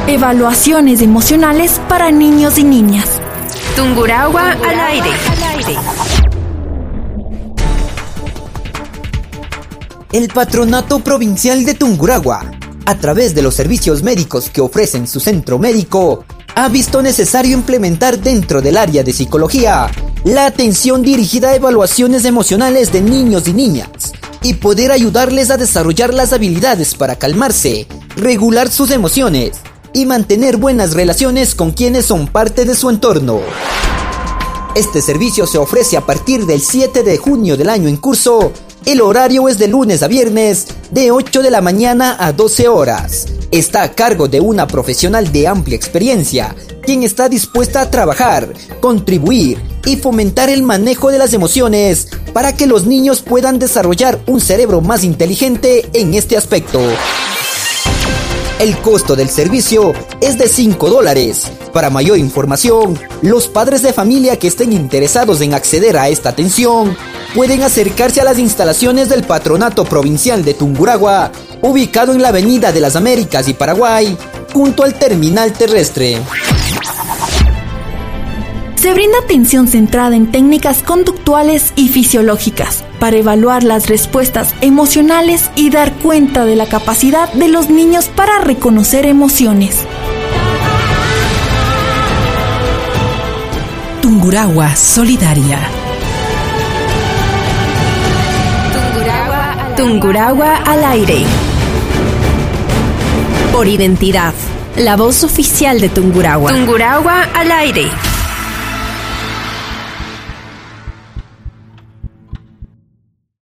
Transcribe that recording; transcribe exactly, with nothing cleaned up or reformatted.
Evaluaciones emocionales para niños y niñas. Tungurahua al aire. El Patronato Provincial de Tungurahua, a través de los servicios médicos que ofrecen su centro médico, ha visto necesario implementar dentro del área de psicología la atención dirigida a evaluaciones emocionales de niños y niñas y poder ayudarles a desarrollar las habilidades para calmarse, regular sus emociones y mantener buenas relaciones con quienes son parte de su entorno. Este servicio se ofrece a partir del siete de junio del año en curso. El horario es de lunes a viernes, de ocho de la mañana a doce horas. Está a cargo de una profesional de amplia experiencia, quien está dispuesta a trabajar, contribuir y fomentar el manejo de las emociones para que los niños puedan desarrollar un cerebro más inteligente en este aspecto. El costo del servicio es de cinco dólares. Para mayor información, los padres de familia que estén interesados en acceder a esta atención pueden acercarse a las instalaciones del Patronato Provincial de Tungurahua, ubicado en la Avenida de las Américas y Paraguay, junto al terminal terrestre. Se brinda atención centrada en técnicas conductuales y fisiológicas para evaluar las respuestas emocionales y dar cuenta de la capacidad de los niños para reconocer emociones. Tungurahua Solidaria. Tungurahua, Tungurahua al aire. Por identidad, la voz oficial de Tungurahua. Tungurahua al aire.